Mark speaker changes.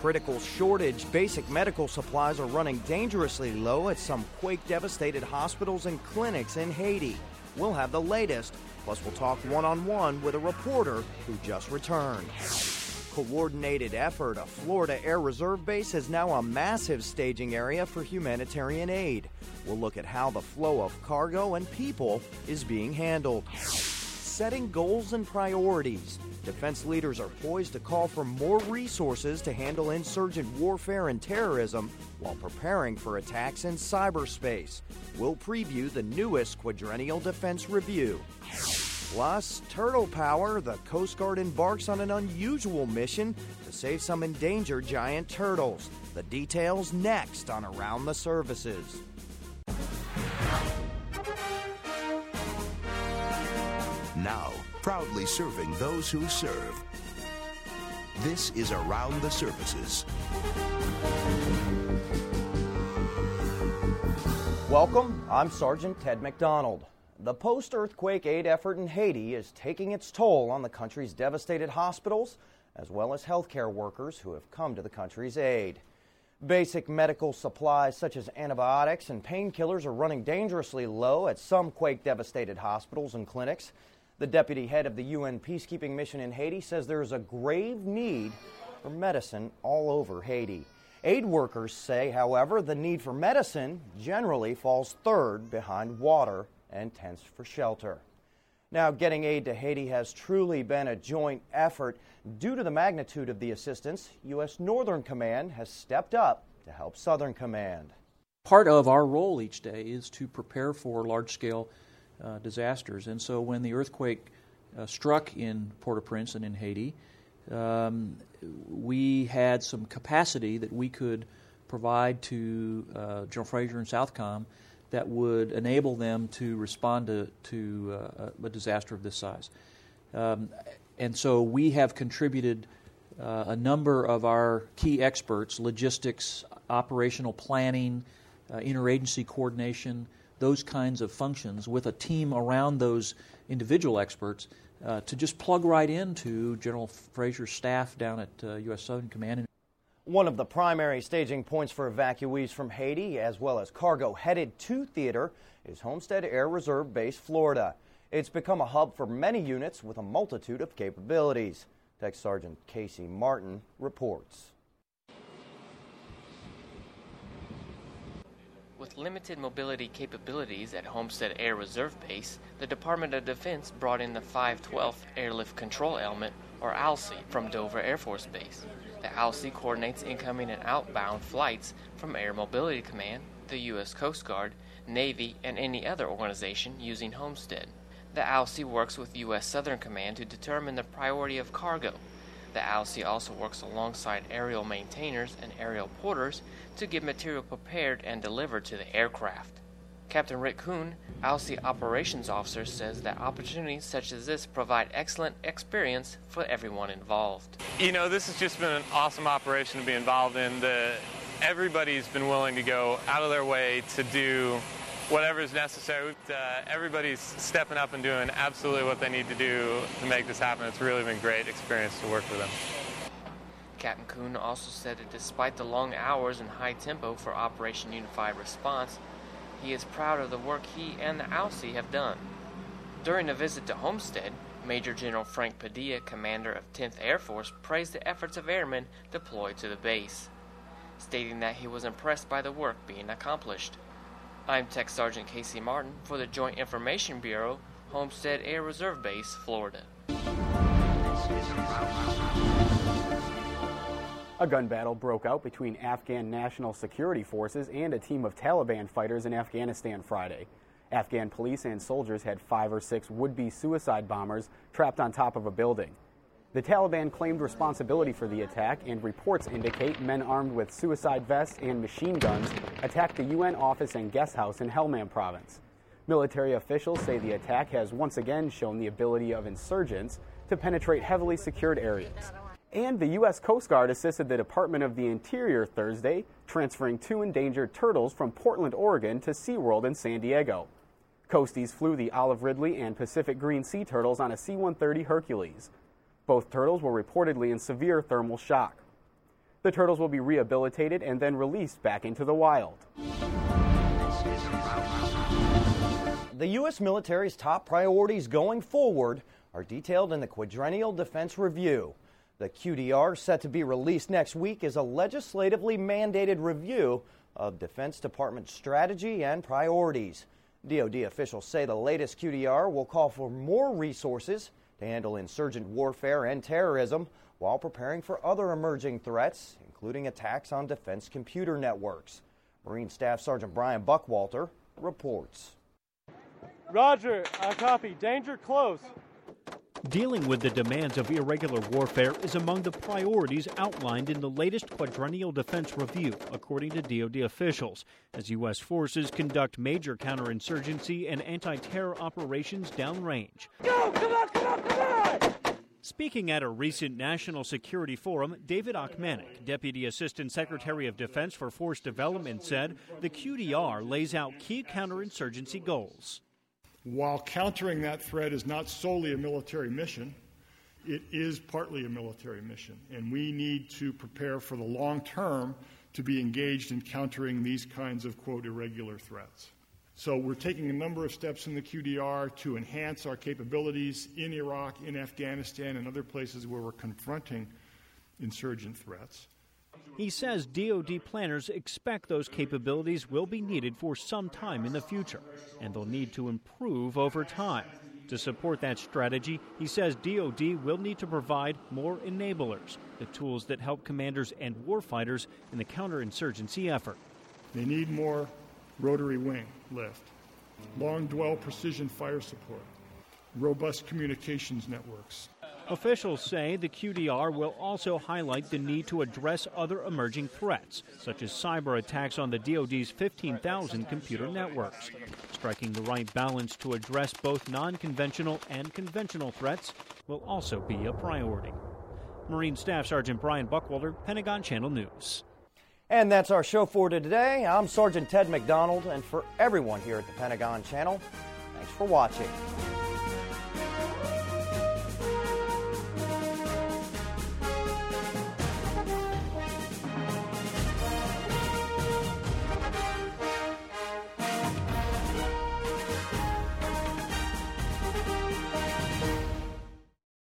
Speaker 1: critical shortage. Basic medical supplies are running dangerously low at some quake-devastated hospitals and clinics in Haiti. We'll have the latest, plus we'll talk one-on-one with a reporter who just returned. Coordinated effort. A Florida Air Reserve Base is now a massive staging area for humanitarian aid. We'll look at how the flow of cargo and people is being handled. Setting goals and priorities. Defense leaders are poised to call for more resources to handle insurgent warfare and terrorism while preparing for attacks in cyberspace. We'll preview the newest Quadrennial Defense Review. Plus, turtle power. The Coast Guard embarks on an unusual mission to save some endangered giant turtles. The details next on Around the Services.
Speaker 2: Now, proudly serving those who serve. This is Around the Services.
Speaker 1: Welcome, I'm Sergeant Ted McDonald. The post-earthquake aid effort in Haiti is taking its toll on the country's devastated hospitals, as well as healthcare workers who have come to the country's aid. Basic medical supplies such as antibiotics and painkillers are running dangerously low at some quake-devastated hospitals and clinics. The deputy head of the UN peacekeeping mission in Haiti says there is a grave need for medicine all over Haiti. Aid workers say, however, the need for medicine generally falls third behind water and tents for shelter. Now, getting aid to Haiti has truly been a joint effort. Due to the magnitude of the assistance, U.S. Northern Command has stepped up to help Southern Command.
Speaker 3: Part of our role each day is to prepare for large-scale disasters. And so when the earthquake struck in Port-au-Prince and in Haiti, we had some capacity that we could provide to General Fraser and Southcom that would enable them to respond to a disaster of this size. And so we have contributed a number of our key experts, logistics, operational planning, interagency coordination, those kinds of functions, with a team around those individual experts to just plug right into General Fraser's staff down at U.S. Southern Command.
Speaker 1: One of the primary staging points for evacuees from Haiti, as well as cargo headed to theater, is Homestead Air Reserve Base, Florida. It's become a hub for many units with a multitude of capabilities. Tech Sergeant Casey Martin reports.
Speaker 4: With limited mobility capabilities at Homestead Air Reserve Base, the Department of Defense brought in the 512th Airlift Control Element, or ALSE, from Dover Air Force Base. The ALSE coordinates incoming and outbound flights from Air Mobility Command, the U.S. Coast Guard, Navy, and any other organization using Homestead. The ALSE works with U.S. Southern Command to determine the priority of cargo. The ALSE also works alongside aerial maintainers and aerial porters to get material prepared and delivered to the aircraft. Captain Rick Kuhn, ALSE Operations Officer, says that opportunities such as this provide excellent experience for everyone involved.
Speaker 5: You know, this has just been an awesome operation to be involved in. Everybody's been willing to go out of their way to do whatever is necessary. Everybody's stepping up and doing absolutely what they need to do to make this happen. It's really been a great experience to work with them.
Speaker 4: Captain Kuhn also said that despite the long hours and high tempo for Operation Unified Response, he is proud of the work he and the ALSE have done. During a visit to Homestead, Major General Frank Padilla, commander of 10th Air Force, praised the efforts of airmen deployed to the base, stating that he was impressed by the work being accomplished. I'm Tech Sergeant Casey Martin for the Joint Information Bureau, Homestead Air Reserve Base, Florida.
Speaker 6: A gun battle broke out between Afghan National Security Forces and a team of Taliban fighters in Afghanistan Friday. Afghan police and soldiers had 5 or 6 would-be suicide bombers trapped on top of a building. The Taliban claimed responsibility for the attack, and reports indicate men armed with suicide vests and machine guns attacked the UN office and guest house in Helmand province. Military officials say the attack has once again shown the ability of insurgents to penetrate heavily secured areas. And the U.S. Coast Guard assisted the Department of the Interior Thursday, transferring 2 endangered turtles from Portland, Oregon to SeaWorld in San Diego. Coasties flew the olive ridley and Pacific green sea turtles on a C-130 Hercules. Both turtles were reportedly in severe thermal shock. The turtles will be rehabilitated and then released back into the wild.
Speaker 1: The U.S. military's top priorities going forward are detailed in the Quadrennial Defense Review. The QDR, set to be released next week, is a legislatively mandated review of Defense Department strategy and priorities. DoD officials say the latest QDR will call for more resources to handle insurgent warfare and terrorism while preparing for other emerging threats, including attacks on defense computer networks. Marine Staff Sergeant Brian Buckwalter reports.
Speaker 7: Roger, I copy. Danger close.
Speaker 8: Dealing with the demands of irregular warfare is among the priorities outlined in the latest Quadrennial Defense Review, according to DoD officials, as U.S. forces conduct major counterinsurgency and anti-terror operations downrange.
Speaker 7: Go! Come on, come on, come on!
Speaker 8: Speaking at a recent National Security Forum, David Ochmanek, Deputy Assistant Secretary of Defense for Force Development, said the QDR lays out key counterinsurgency goals.
Speaker 9: While countering that threat is not solely a military mission, it is partly a military mission, and we need to prepare for the long term to be engaged in countering these kinds of, quote, irregular threats. So we're taking a number of steps in the QDR to enhance our capabilities in Iraq, in Afghanistan, and other places where we're confronting insurgent threats.
Speaker 8: He says DoD planners expect those capabilities will be needed for some time in the future, and they'll need to improve over time. To support that strategy, he says DoD will need to provide more enablers, the tools that help commanders and warfighters in the counterinsurgency effort.
Speaker 9: They need more rotary wing lift, long dwell precision fire support, robust communications networks.
Speaker 8: Officials say the QDR will also highlight the need to address other emerging threats, such as cyber attacks on the DoD's 15,000 computer networks. Striking the right balance to address both non-conventional and conventional threats will also be a priority. Marine Staff Sergeant Brian Buckwalter, Pentagon Channel News.
Speaker 1: And that's our show for today. I'm Sergeant Ted McDonald, and for everyone here at the Pentagon Channel, thanks for watching.